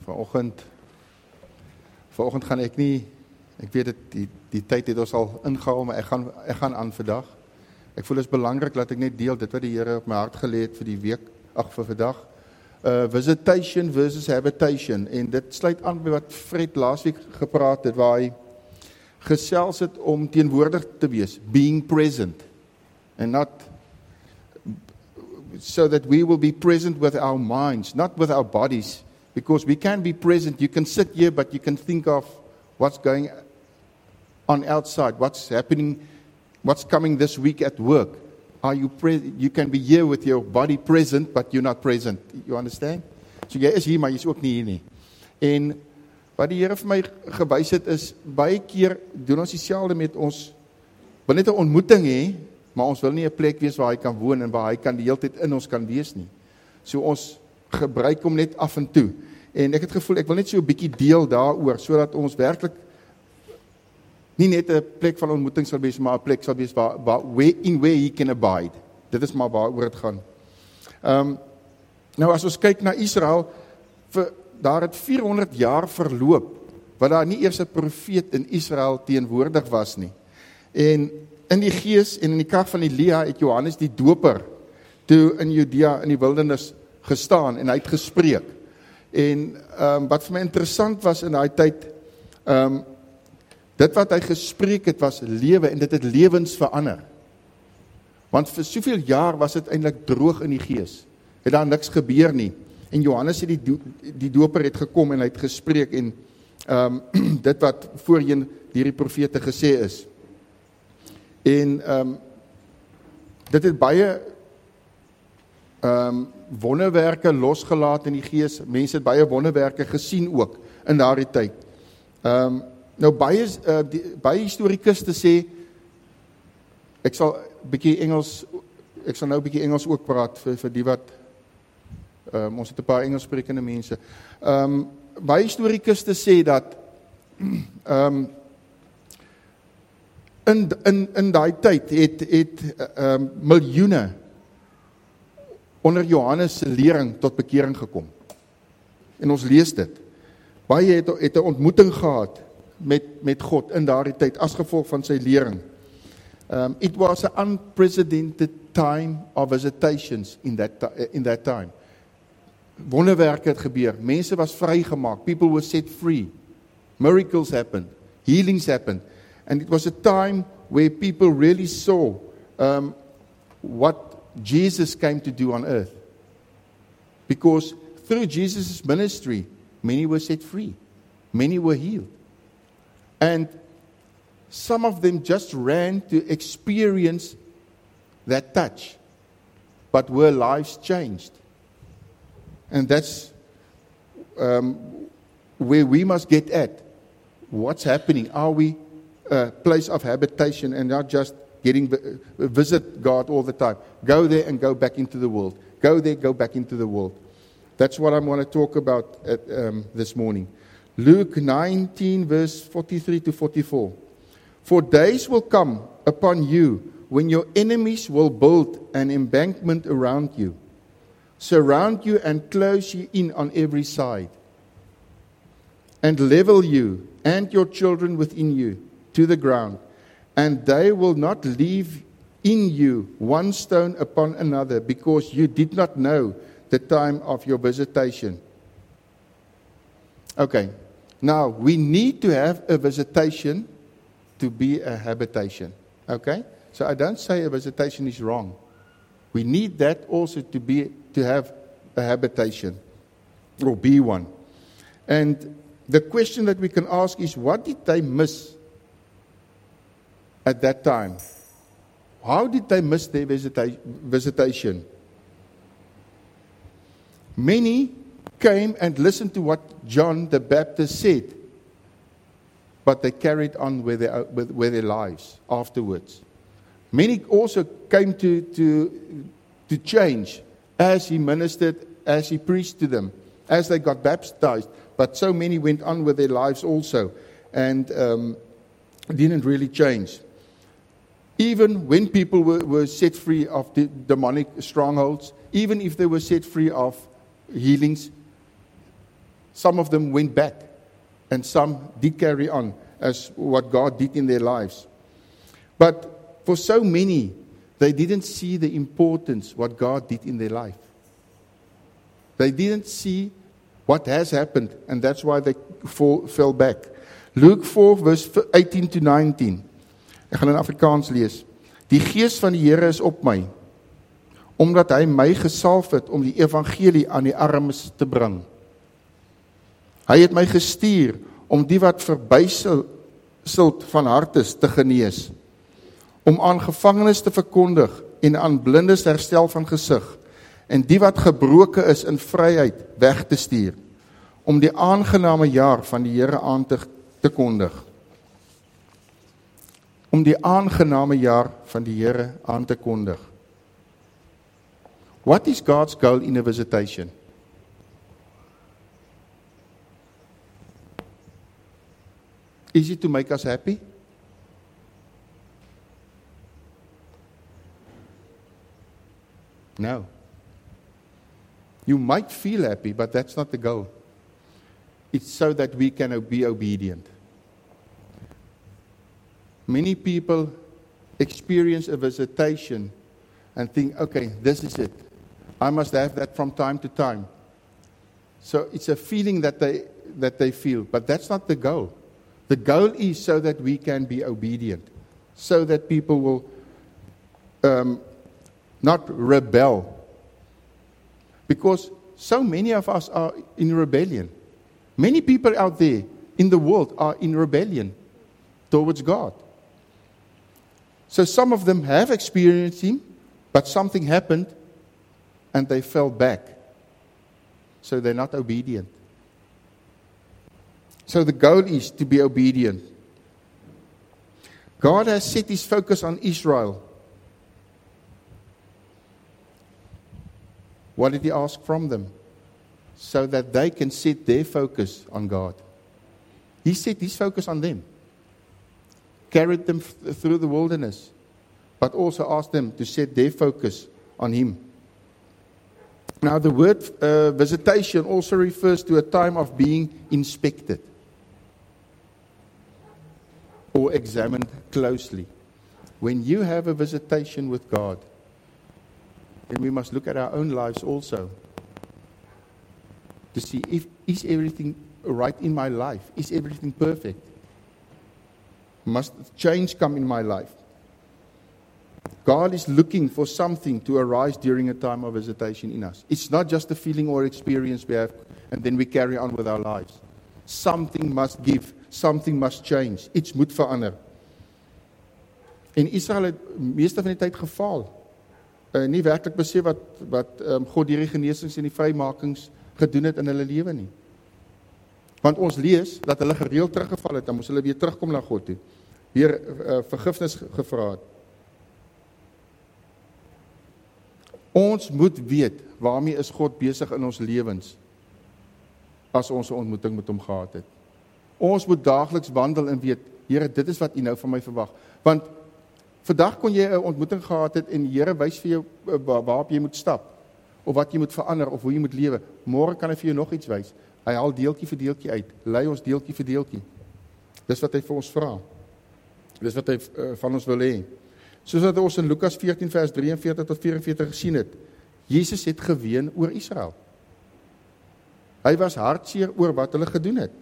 Vanoggend gaan ek nie, ek weet dit, die tyd het ons al ingehou, maar ek gaan aan vandag. Ek voel dit is belangrik dat ek net deel dit wat die Here op my hart gelê het vir die week, vir vandag. Visitation versus habitation, en dit sluit aan by wat Fred laasweek gepraat het, waar hy gesels het om teenwoordig te wees, being present, and not so that we will be present with our minds, not with our bodies, because we can be present. You can sit here, but you can think of what's going on outside, what's happening, what's coming this week at work. Are you present? You can be here with your body present, but you're not present. You understand? So jy is hier, maar jy is ook nie hier nie. En wat die Here vir my gewys het is, baie keer doen ons dieselfde met ons, wil net 'n ontmoeting hê, maar ons wil nie 'n plek wees waar hy kan woon en waar hy kan die hele tyd in ons kan wees nie. So ons gebruik hom net af en toe. En ek het gevoel, ek wil net so 'n bietjie deel daaroor, sodat ons werklik nie net 'n plek van ontmoeting sal wees, maar 'n plek sal wees where he can abide. Dit is maar waaroor dit gaan. Nou as ons kyk na Israel, daar het 400 jaar verloop, wat daar nie eers 'n profeet in Israel teenwoordig was nie. En in die gees en in die krag van Elia het Johannes die doper toe in Judea in die wildernis gestaan en hy het gespreek. En wat vir my interessant was in daai tyd, dit wat hy gespreek het was lewe, en dit het lewens verander. Want vir soveel jaar was dit eintlik droog in die gees. Het daar niks gebeur nie. En Johannes het die doper het gekom en hy het gespreek, en dit wat voorheen deur die profete gesê is. En dit het baie wonderwerke losgelaat in die gees. Mense het baie wonderwerke gesien ook in daardie tyd. Nou baie historikuste sê, ek sal nou 'n bietjie Engels ook praat vir die wat ons het 'n paar Engelssprekende mense. Baie historikuste sê dat in daai tyd het miljoene onder Johannes se lering tot bekering gekom. En ons lees dit. Baie het 'n ontmoeting gehad met God in daardie tyd as gevolg van sy lering. It was an unprecedented time of visitations in that time. Wonderwerke het gebeur. Mense was vrygemaak. People were set free. Miracles happened. Healings happened. And it was a time where people really saw what Jesus came to do on earth. Because through Jesus' ministry, many were set free. Many were healed. And some of them just ran to experience that touch. But were lives changed? And that's where we must get at. What's happening? Are we a place of habitation and not just visit God all the time? Go there and go back into the world. Go there, go back into the world. That's what I want to talk about this morning. Luke 19, verse 43 to 44. For days will come upon you when your enemies will build an embankment around you, surround you and close you in on every side, and level you and your children within you to the ground, and they will not leave in you one stone upon another, because you did not know the time of your visitation. Okay, now we need to have a visitation to be a habitation. Okay, so I don't say a visitation is wrong. We need that also to have a habitation or be one. And the question that we can ask is, what did they miss at that time? How did they miss their visitation? Many came and listened to what John the Baptist said, but they carried on with their lives afterwards. Many also came to change as he ministered, as he preached to them, as they got baptized. But so many went on with their lives also and didn't really change. Even when people were set free of the demonic strongholds, even if they were set free of healings, Some of them went back, and some did carry on as what God did in their lives. But for so many, they didn't see the importance what God did in their life. They didn't see what has happened, and that's why they fell back. Luke 4 vers 18 to 19. Ek gaan in Afrikaans lees. Die gees van die Here is op my, omdat hy my gesalf het om die evangelie aan die armes te bring. Hy het my gestuur om die wat verbuiseld van hart is te genees, om aan gevangenes te verkondig en aan blindes herstel van gesig, en die wat gebroken is in vryheid weg te stuur, om die aangename jaar van die Here aan te kondig. Om die aangename jaar van die Here aan te kondig. What is God's goal in a visitation? Is it to make us happy? No. You might feel happy, but that's not the goal. It's so that we can be obedient. Many people experience a visitation and think, okay, this is it. I must have that from time to time. So it's a feeling that they feel, but that's not the goal. The goal is so that we can be obedient, so that people will not rebel. Because so many of us are in rebellion. Many people out there in the world are in rebellion towards God. So some of them have experienced Him, but something happened and they fell back. So they're not obedient. So the goal is to be obedient. God has set His focus on Israel. What did He ask from them? So that they can set their focus on God. He set His focus on them. Carried them through the wilderness, but also asked them to set their focus on Him. Now the word visitation also refers to a time of being inspected or examined closely. When you have a visitation with God, then we must look at our own lives also to see is everything right in my life? Is everything perfect? Must change come in my life? God is looking for something to arise during a time of visitation in us. It's not just a feeling or experience we have and then we carry on with our lives. Something must give, something must change. Iets moet verander. En Israel het meeste van die tyd gefaal. Nie werklik besef wat God die genesings en die vrymakings gedoen het in hulle lewe nie. Want ons lees dat hulle gereeld teruggeval het, dan moes hulle weer terugkom na God toe. Weer vergifnis gevra het. Ons moet weet waarmee is God besig in ons lewens as ons 'n ontmoeting met hom gehad het. Ons moet daagliks wandel en weet, Here, dit is wat U nou van my verwag. Want vandag kon jy 'n ontmoeting gehad het en die Here wys vir jou waarop jy moet stap of wat jy moet verander of hoe jy moet lewe. Môre kan hy vir jou nog iets wys. Hy haal deeltjie vir deeltjie uit. Lei ons deeltjie vir deeltjie. Dis wat hy vir ons vra. Dis wat hy van ons wil hê. Soos wat ons in Lukas 14 vers 43 tot 44 gesien het. Jesus het geween oor Israel. Hy was hartseer oor wat hulle gedoen het.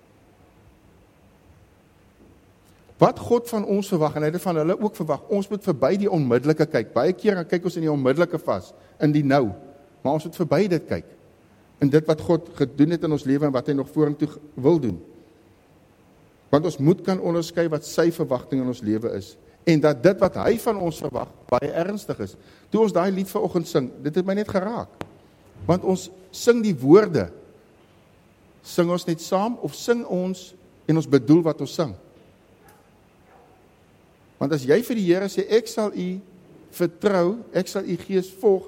Wat God van ons verwag, en hy het van hulle ook verwag, ons moet verby die onmiddellike kyk. Baie keer dan kyk ons in die onmiddellike vas, in die nou. Maar ons moet verby dit kyk. In dit wat God gedoen het in ons lewe en wat hy nog vorentoe wil doen. Want ons moet kan onderskei wat sy verwagting in ons lewe is. En dat dit wat hy van ons verwag, baie ernstig is. Toe ons daai lied vanoggend sing, dit het my net geraak. Want ons sing die woorde. Sing ons net saam, of sing ons en ons bedoel wat ons sing? Want as jy vir die Here sê, ek sal U vertrou, ek sal U gees volg,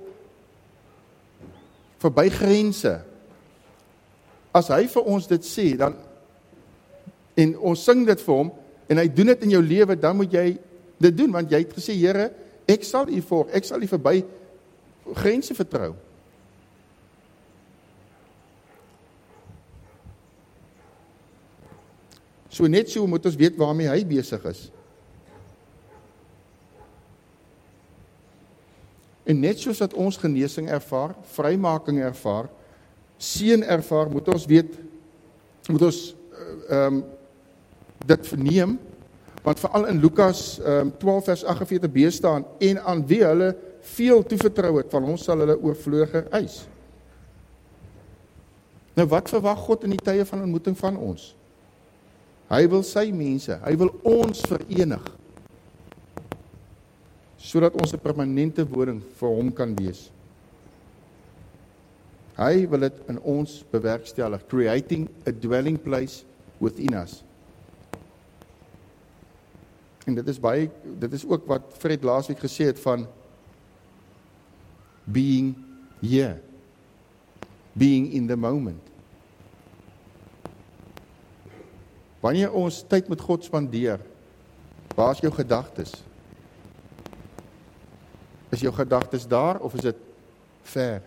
verby grense. As hy vir ons dit sê, dan, en ons sing dit vir hom, en hy doen dit in jou lewe, dan moet jy dit doen, want jy het gesê, Here, ek sal U volg, ek sal U verby grense vertrou. So net so moet ons weet waarmee hy besig is. En net soos dat ons genesing ervaar, vrymaking ervaar, seën ervaar, moet ons weet, moet ons dit verneem, want veral in Lukas 12 vers 48b staan, en aan wie hulle veel toevertrou het, van ons sal hulle oorvloedige eis. Nou wat verwag God in die tye van ontmoeting van ons? Hy wil sy mense, hy wil ons verenig, sodat ons 'n permanente woning vir hom kan wees. Hy wil dit in ons bewerkstellig, creating a dwelling place within us. En dit is ook wat Fred laasweek gesê het van being here, being in the moment. Wanneer ons tyd met God spandeer, waar is jou gedagtes? Is jou gedagtes daar of is dit ver?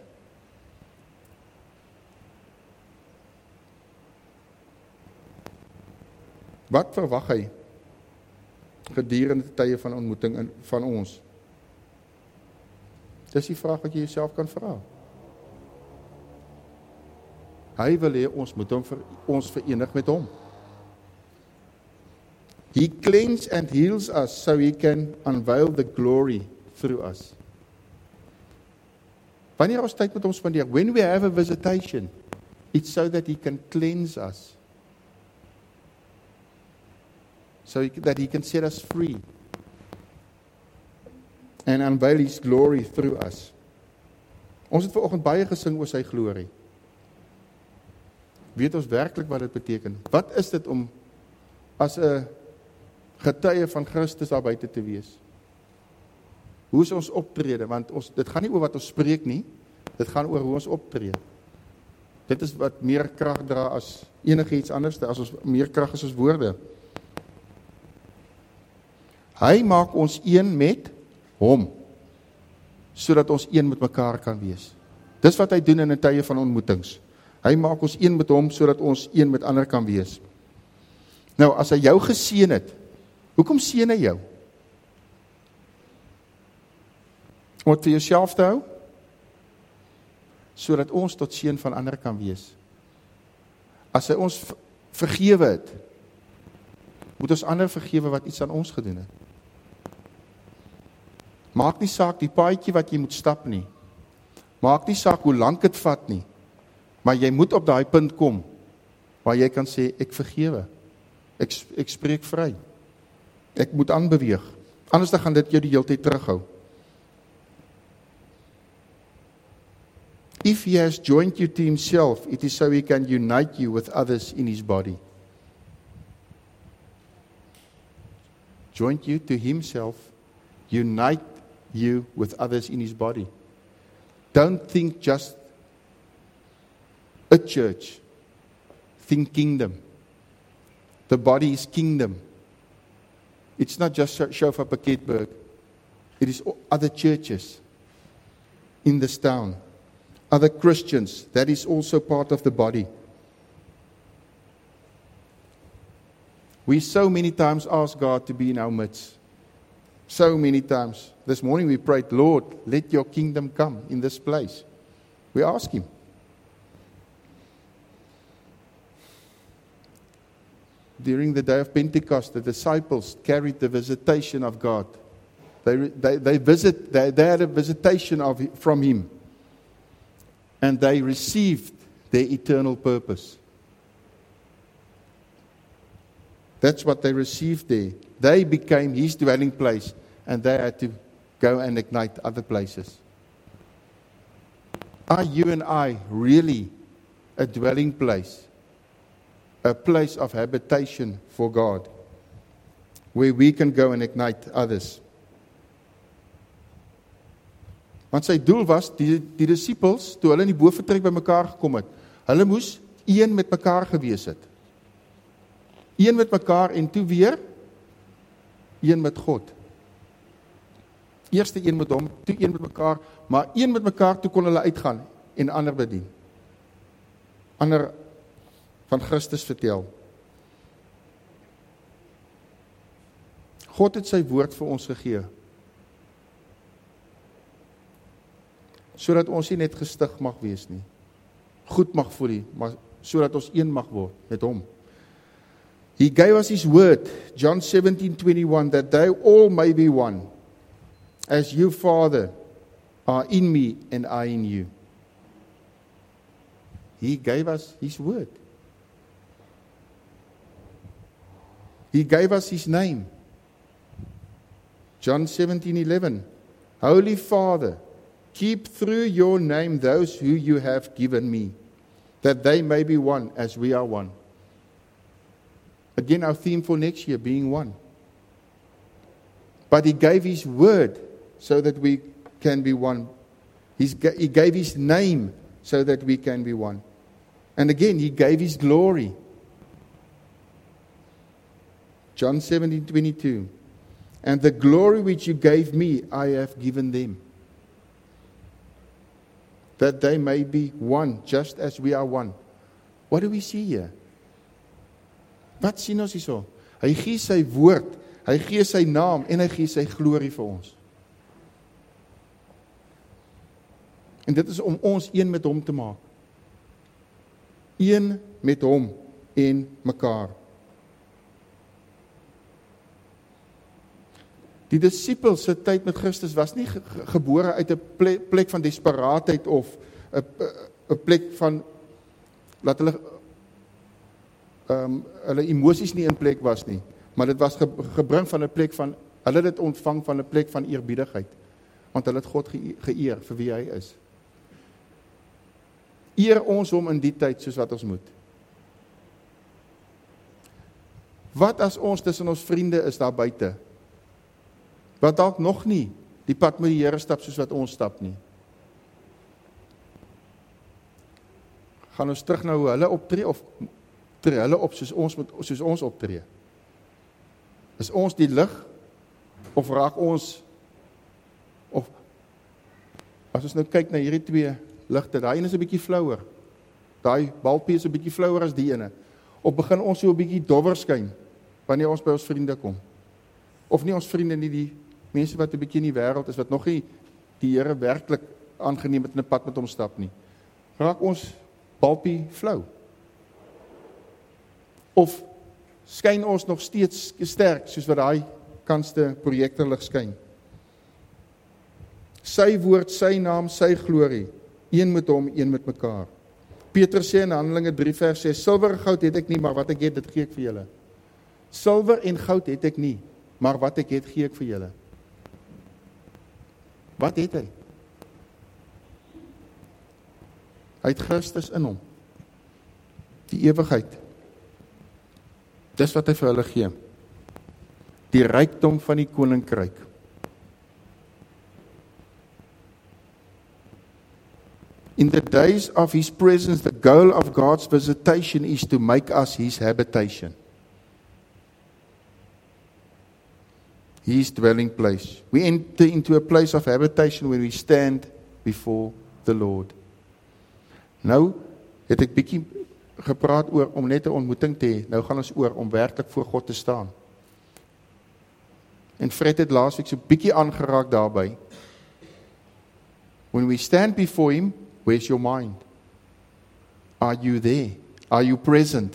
Wat verwag hy gedurende die tye van ontmoeting van ons? Dis die vraag wat jy jouself kan vra. Hy wil hê ons moet ons verenig met hom. He cleanses and heals us so he can unveil the glory through us. Wanneer ons tyd met hom spandeer, when we have a visitation, it's so that he can cleanse us. So that he can set us free and unveil his glory through us. Ons het vanoggend baie gesing oor sy glorie. Weet ons werklik wat dit beteken? Wat is dit om as 'n getuie van Christus daar buite te wees? Hoe is ons optrede? Want dit gaan nie oor wat ons spreek nie, dit gaan oor hoe ons optree. Dit is wat meer krag dra as enige iets anders, as ons meer krag is as woorde. Hy maak ons een met hom, sodat ons een met mekaar kan wees. Dis wat hy doen in 'n tye van ontmoetings. Hy maak ons een met hom, sodat ons een met ander kan wees. Nou, as hy jou geseën het, hoekom seën hy jou? Om het vir jouself te hou, sodat ons tot seën van ander kan wees. As hy ons vergewe het, moet ons ander vergewe wat iets aan ons gedoen het. Maak nie saak die paadjie wat jy moet stap nie. Maak nie saak hoe lank dit vat nie. Maar jy moet op daai punt kom, waar jy kan sê, ek vergewe. Ek spreek vry. Ek moet aanbeweeg. Anders dan gaan dit jou die hele tyd terughou. If he has joined you to himself, it is so he can unite you with others in his body. Joined you to himself, unite you with others in his body. Don't think just a church. Think kingdom. The body is kingdom. It's not just Shofar Paketberg. It is other churches in this town. Other Christians. That is also part of the body. We so many times ask God to be in our midst. So many times. This morning we prayed, Lord, let your kingdom come in this place. We ask him. During the day of Pentecost, the disciples carried the visitation of God. They had a visitation from him. And they received their eternal purpose. That's what they received there. They became his dwelling place, and they had to go and ignite other places. Are you and I really a dwelling place? A place of habitation for God, where we can go and ignite others? Want sy doel was, die disciples, toe hulle in die boventrek by mekaar gekom het, hulle moes een met mekaar gewees het. Een met mekaar en toe weer een met God. Eerste een met hom, toe een met mekaar, maar een met mekaar, toe kon hulle uitgaan en ander bedien. Ander van Christus vertel. God het sy woord vir ons gegee, sodat ons nie net gestig mag wees nie, goed mag voel nie, maar sodat ons een mag word met hom. He gave us his word, John 17:21, that they all may be one, as you, Father, are in me and I in you. He gave us his word. He gave us his name. John 17:11, Holy Father, keep through your name those who you have given me, that they may be one as we are one. Again, our theme for next year, being one. But he gave his word so that we can be one. He gave his name so that we can be one. And again, he gave his glory. John 17:22, and the glory which you gave me, I have given them, that they may be one, just as we are one. What do we see here? Wat sien ons hierso? Hy gee sy woord, hy gee sy naam en hy gee sy glorie vir ons. En dit is om ons een met hom te maak. Een met hom en mekaar. Die disippels se tyd met Christus was nie gebore uit 'n plek van desperaatheid of 'n plek van laat hulle emosies nie in plek was nie, maar dit was gebring van 'n plek van, hulle het dit ontvang van 'n plek van eerbiedigheid, want hulle het God geëer vir wie hy is. Eer ons hom in die tyd soos wat ons moet. Wat as ons tussen ons vriende is daar buite, wat dalk nog nie die pad met die Here stap soos wat ons stap nie? Gaan ons terug na hoe hulle optree, of tree hulle op soos ons optree? Is ons die lig, of raak ons, of as ons nou kyk na hierdie twee ligte, daai een is 'n bietjie flouer, daai balpie is 'n bietjie flouer as die ene, of begin ons so 'n bietjie dowwer skyn, wanneer ons by ons vriende kom? Of nie ons vriende nie, die mense wat 'n bietjie in die wêreld is, wat nog nie die Here werklik aangeneem het in 'n pad met hom stap nie. Raak ons balpie flou? Of skyn ons nog steeds sterk, soos wat daai kanste projekterlig skyn? Sy woord, sy naam, sy glorie, een met hom, een met mekaar. Petrus sê in Handelinge 3 vers 6, silwer en goud het ek nie, maar wat ek het, dit gee ek vir julle. Silwer en goud het ek nie, maar wat ek het, gee ek vir julle. Wat het hy? Hy het Christus in hom. Die ewigheid. Dis wat hy vir hulle gee. Die rykdom van die koninkryk. In the days of his presence, the goal of God's visitation is to make us his habitation. His dwelling place. We enter into a place of habitation when we stand before the Lord. Nou het ek bietjie gepraat oor om net 'n ontmoeting te hê. Nou gaan ons oor om werklik voor God te staan. En Fred het laasweek so bietjie aangeraak daarby. When we stand before him, where's your mind? Are you there? Are you present?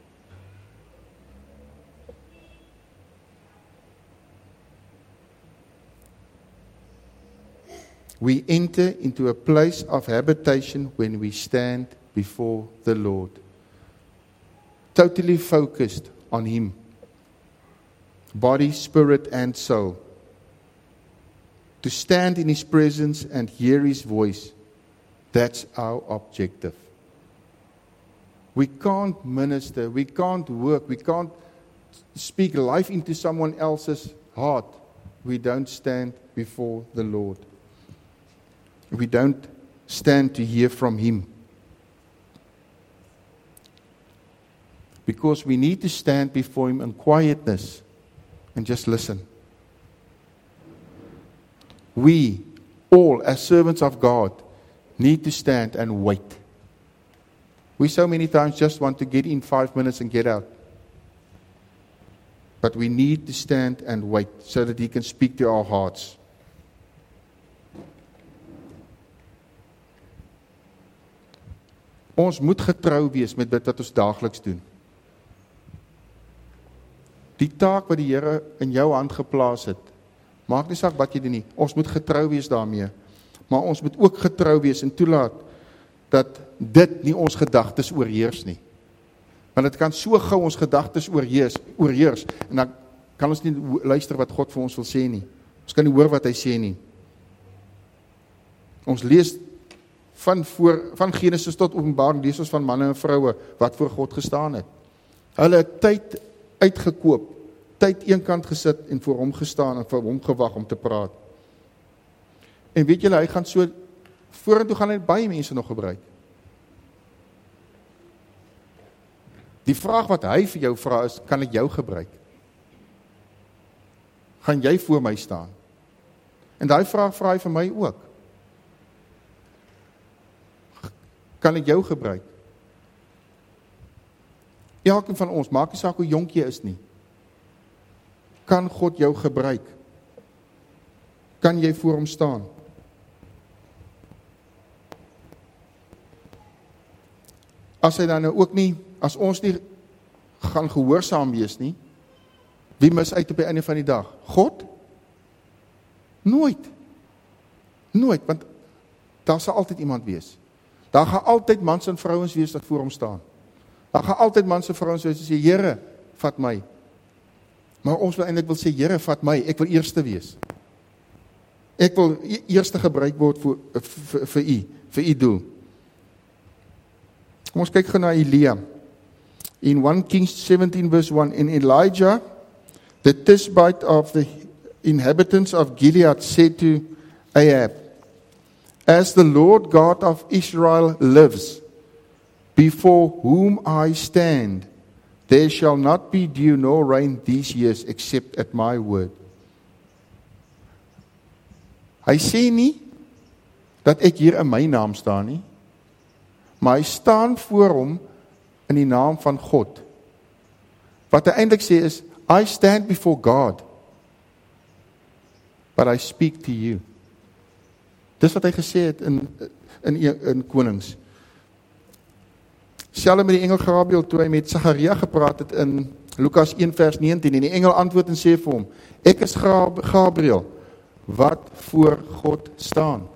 We enter into a place of habitation when we stand before the Lord. Totally focused on him. Body, spirit, and soul. To stand in his presence and hear his voice. That's our objective. We can't minister, we can't work, we can't speak life into someone else's heart. We don't stand before the Lord. We don't stand to hear from him. Because we need to stand before him in quietness and just listen. We, all as servants of God, need to stand and wait. We so many times just want to get in 5 minutes and get out. But we need to stand and wait so that He can speak to our hearts. Ons moet getrou wees met dit wat ons daagliks doen. Die taak wat die Here in jou hand geplaas het, maak nie saak wat jy doen nie, ons moet getrou wees daarmee, maar ons moet ook getrou wees en toelaat dat dit nie ons gedagtes oorheers nie. Want dit kan so gou ons gedagtes oorheers, en dan kan ons nie luister wat God vir ons wil sê nie. Ons kan nie hoor wat hy sê nie. Ons lees van Genesis tot Openbaring, lees ons van manne en vroue wat voor God gestaan het. Hulle het tyd uitgekoop, tyd eenkant gesit en voor hom gestaan en vir hom gewag om te praat. En weet julle, hy gaan so, vorentoe gaan hy baie mense nog gebruik. Die vraag wat hy vir jou vra is, kan ek jou gebruik? Gaan jy voor my staan? En daai vraag vra hy vir my ook. Kan ek jou gebruik? Elkeen van ons, maak nie saak hoe jonk jy is nie. Kan God jou gebruik? Kan jy voor hom staan? As hy dan nou ook nie, as ons nie gaan gehoorsaam wees nie, wie mis uit op die einde van die dag? God? Nooit. Nooit, want daar sal altyd iemand wees. Daar gaan altyd mans en vrouens wees wat voor hom staan. Daar gaan altyd mans en vrouens wees wat sê, Here, vat my. Maar ons wil eintlik sê, Here, vat my, ek wil eerste wees. Ek wil eerste gebruik word vir u doel. Kom ons kyk gou na Elia. In 1 Kings 17 verse 1, in Elijah, the Tishbite of the inhabitants of Gilead said to Ahab, as the Lord God of Israel lives, before whom I stand, there shall not be dew nor rain these years, except at my word. Hy sê nie, dat ek hier in my naam staan nie, maar hy staan voor hom, in die naam van God. Wat hy eintlik sê is, I stand before God, but I speak to you. Dis wat hy gesê het in Konings. Selfs met die engel Gabriel, toe hy met Sagaria gepraat het in Lukas 1 vers 19, en die engel antwoord en sê vir hom, ek is Gabriel, wat voor God staan.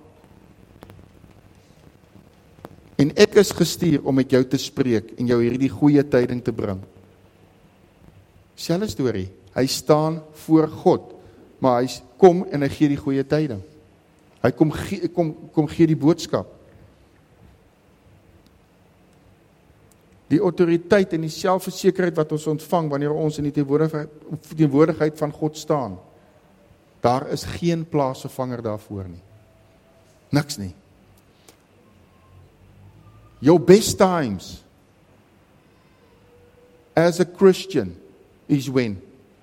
En ek is gestuur om met jou te spreek, en jou hierdie goeie tyding te bring. Selfde storie, hy staan voor God, maar hy kom en hy gee die goeie tyding. Hy kom gee die boodskap. Die autoriteit en die selfversekerheid wat ons ontvang, wanneer ons in die teenwoordigheid van God staan, daar is geen plaasvervanger daarvoor nie. Niks nie. Your best times as a Christian is when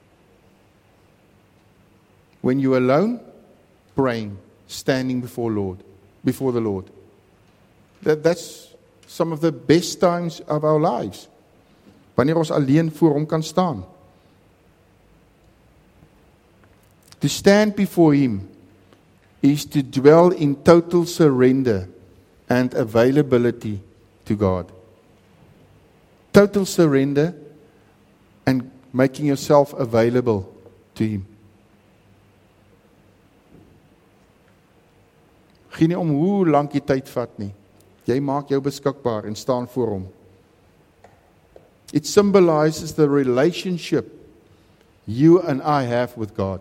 you're alone, praying, standing before the Lord. That's some of the best times of our lives. Wanneer ons alleen voor hom kan staan. To stand before him is to dwell in total surrender and availability to God. Total surrender and making yourself available to him. Geen nie om hoe lank die tyd vat nie. Jy maak jou beskikbaar en staan voor hom. It symbolizes the relationship you and I have with God.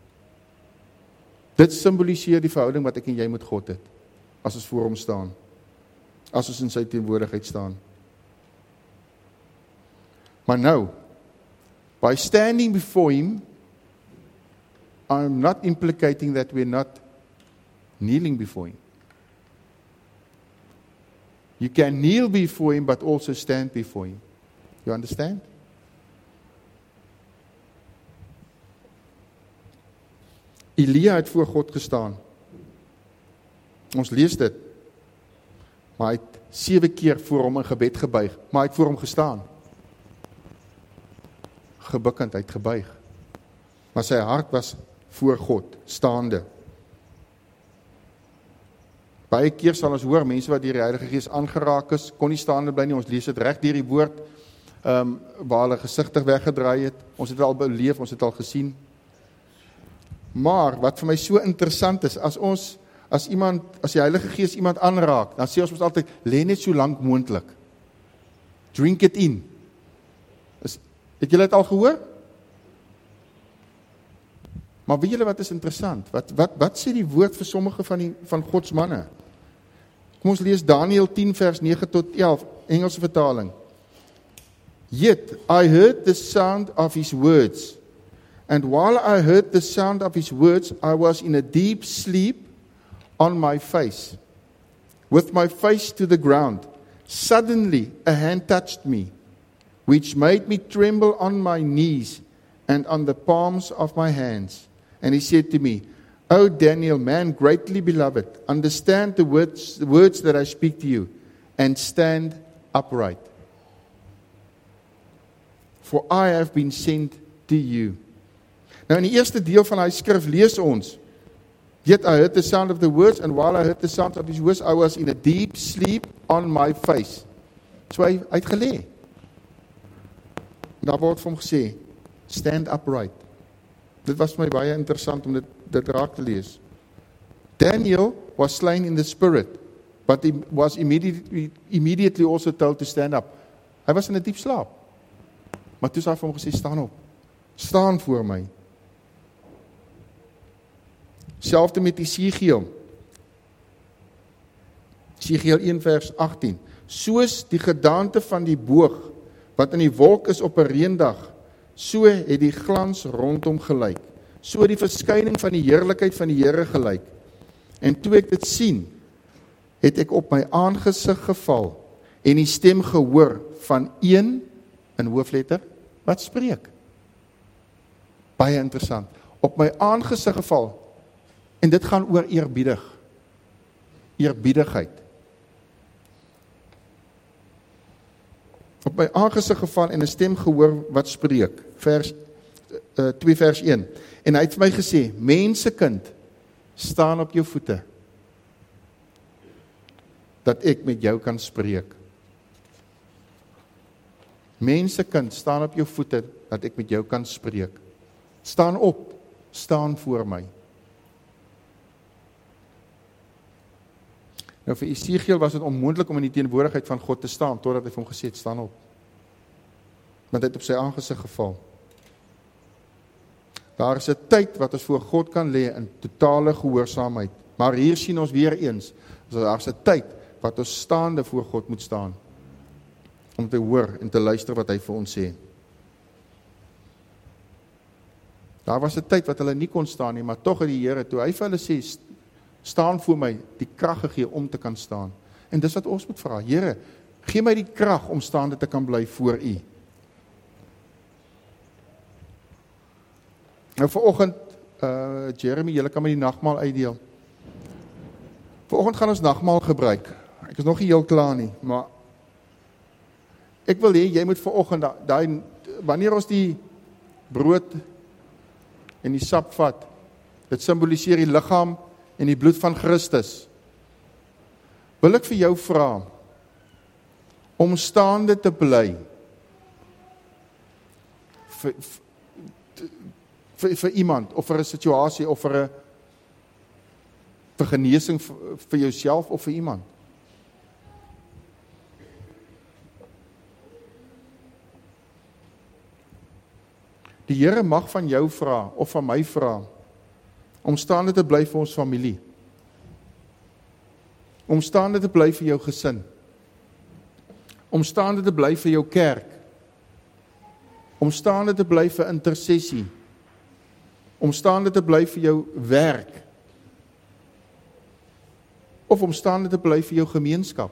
Dit symboliseer die verhouding wat ek en jy met God het, as ons voor hom staan, as ons in sy teenwoordigheid staan. Maar nou, by standing before him, I'm not implicating that we're not kneeling before him. You can kneel before him, but also stand before him. You understand? Elia het voor God gestaan. Ons lees dit. Maar hy het 7 keer voor hom in gebed gebuig, maar hy het voor hom gestaan. gebukkend, hy het gebuig. Maar sy hart was voor God, staande. Baie keer sal ons hoor, mense wat deur die Heilige Gees aangeraak is, kon nie staande bly nie, ons lees dit reg deur die woord, waar hulle gesigtig weggedraai het, ons het al beleef, ons het al gesien. Maar, wat vir my so interessant is, as die Heilige Gees iemand aanraak, dan sê ons altyd, lê net so lank moontlik. Drink it in. Het julle dit al gehoor? Maar weet julle wat is interessant? Wat sê die woord vir sommige van Gods manne? Kom ons lees Daniël 10 vers 9 tot 11, Engelse vertaling. Yet I heard the sound of his words, and while I heard the sound of his words, I was in a deep sleep on my face, with my face to the ground. Suddenly a hand touched me, which made me tremble on my knees and on the palms of my hands. And he said to me, O Daniel, man greatly beloved, understand the words that I speak to you, and stand upright. For I have been sent to you. Nou in die eerste deel van hy skrif lees ons, Yet I heard the sound of the words, and while I heard the sound of his words, I was in a deep sleep on my face. So hy het gelê. Daar word vir hom gesê, stand upright. Dit was vir my baie interessant om dit raak te lees. Daniel was slain in the spirit, but he was immediately also told to stand up. Hy was in 'n diep slaap. Maar toe is hy vir hom gesê, staan op. Staan voor my. Selfde met Esegiel. Esegiel 1 vers 18. Soos die gedaante van die boog, wat in die wolk is op 'n reendag, so het die glans rondom gelyk. So die verskyning van die heerlikheid van die Here gelyk. En toe ek dit sien, het ek op my aangesig geval en die stem gehoor van een in hoofletter wat spreek. Baie interessant. Op my aangesig geval. En dit gaan oor eerbiedig. Eerbiedigheid. Op my aangesig geval en 'n stem gehoor wat spreek. 2 vers 1. En hy het vir my gesê, mensekind, staan op jou voete, dat ek met jou kan spreek. Mensekind, staan op jou voete, dat ek met jou kan spreek. Staan op, staan voor my. Nou vir Esegiel was dit onmoontlik om in die teenwoordigheid van God te staan, totdat hy vir hom gesê het, staan op. Want hy het op sy aangesig geval. Daar is 'n tyd wat ons voor God kan lê in totale gehoorsaamheid. Maar hier sien ons weer eens, daar is 'n tyd wat ons staande voor God moet staan, om te hoor en te luister wat hy vir ons sê. Daar was 'n tyd wat hulle nie kon staan nie, maar tog het die Here, toe hy vir hulle sê, staan voor my, die krag gegee om te kan staan. En dis wat ons moet vra, Here, gee my die krag om staande te kan bly voor U. Nou vanoggend, Jeremy, julle kan my die nagmaal uitdeel. Vanoggend gaan ons nagmaal gebruik. Ek is nog nie heel klaar nie, maar ek wil hê, jy moet vanoggend, wanneer ons die brood en die sap vat, dit simboliseer die liggaam en die bloed van Christus. Wil ek vir jou vra, om staande te bly, vir iemand, of vir 'n situasie, of vir genesing vir jouself, of vir iemand. Die Here mag van jou vra, of van my vra, om staande te bly vir ons familie. Om staande te bly vir jou gesin. Om staande te bly vir jou kerk. Om staande te bly vir intersessie. Om staande te bly vir jou werk. Of om staande te bly vir jou gemeenskap.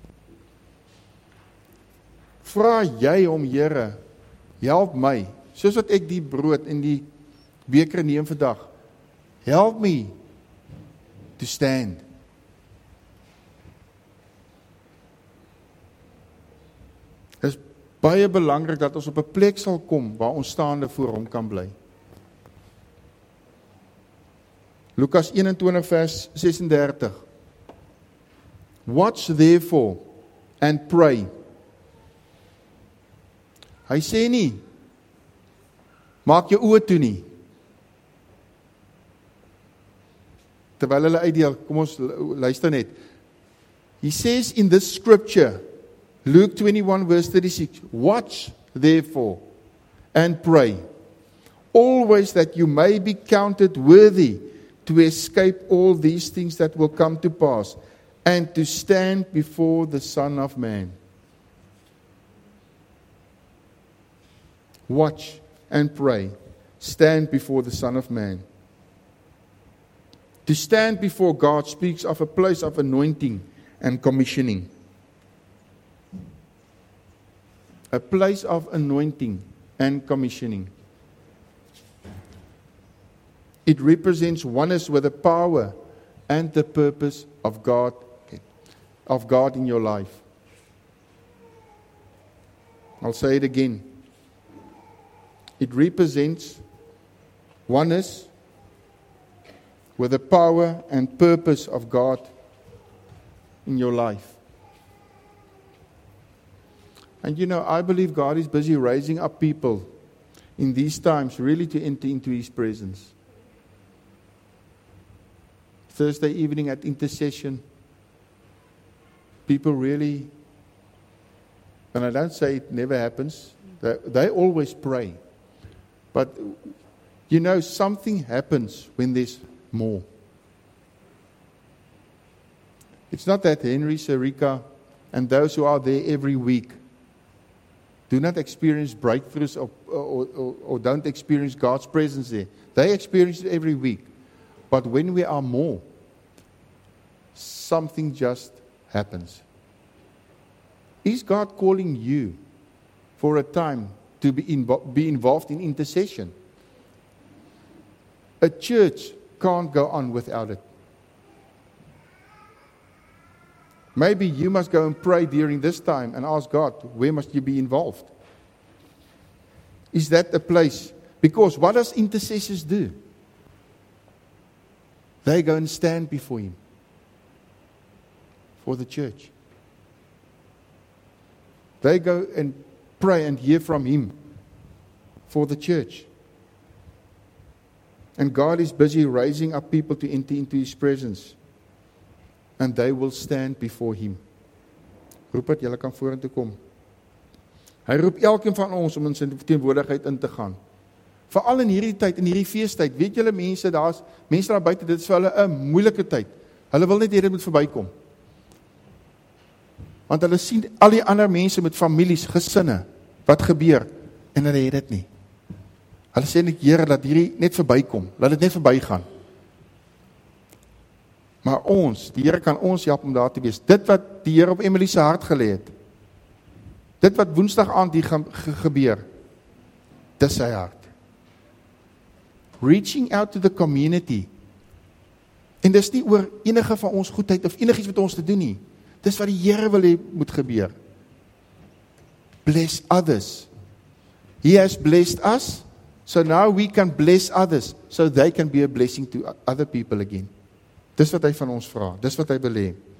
Vra jy om, Here, help my, soos wat ek die brood en die beker neem vandag, help me to stand. Dit is baie belangrik dat ons op 'n plek sal kom waar ons staande voor hom kan bly. Lukas 21 vers 36. Watch therefore and pray. Hy sê nie, maak jou oë toe nie. Terwyl hulle uitdeel, kom ons luister net. He says in this scripture, Luke 21 verse 36, watch therefore and pray, always that you may be counted worthy to escape all these things that will come to pass, and to stand before the Son of Man. Watch and pray. Stand before the Son of Man. To stand before God speaks of a place of anointing and commissioning. A place of anointing and commissioning. It represents oneness with the power and the purpose of God in your life. I'll say it again. It represents oneness with the power and purpose of God in your life. And you know, I believe God is busy raising up people in these times really to enter into His presence. Thursday evening at intercession, people really, and I don't say it never happens, they always pray. But, you know, something happens when there's more. It's not that Henry, Sarika, and those who are there every week do not experience breakthroughs or don't experience God's presence there. They experience it every week. But when we are more, something just happens. Is God calling you for a time to be involved in intercession? A church can't go on without it. Maybe you must go and pray during this time and ask God, where must you be involved? Is that a place? Because what does intercessors do? They go and stand before Him. For the church. They go and pray and hear from Him. For the church. And God is busy raising up people to enter into His presence. And they will stand before Him. Roep dat julle kan vorentoe kom. Hy roep elkeen van ons om in sy teenwoordigheid in te gaan. Veral in hierdie tyd, in hierdie feestyd, weet julle mense, daar's mense daar buite, dit is vir hulle 'n moeilike tyd. Hulle wil net hê dit moet verbykom. Want hulle sien al die ander mense met families, gesinne, wat gebeur, en hulle het dit nie. Hulle sê net, Here, laat hierdie net verbykom, laat dit net verbygaan. Maar ons, die Here kan ons help om daar te wees. Dit wat die Here op Emily se hart gelê het, dit wat Woensdag aand hier gebeur, dis sy hart. Reaching out to the community. En dis nie oor enige van ons goedheid of enigiets wat ons te doen nie. Dis wat die Here wil hê moet gebeur. Bless others. He has blessed us, so now we can bless others, so they can be a blessing to other people again. Dis wat hy van ons vra, dis wat hy wil hê.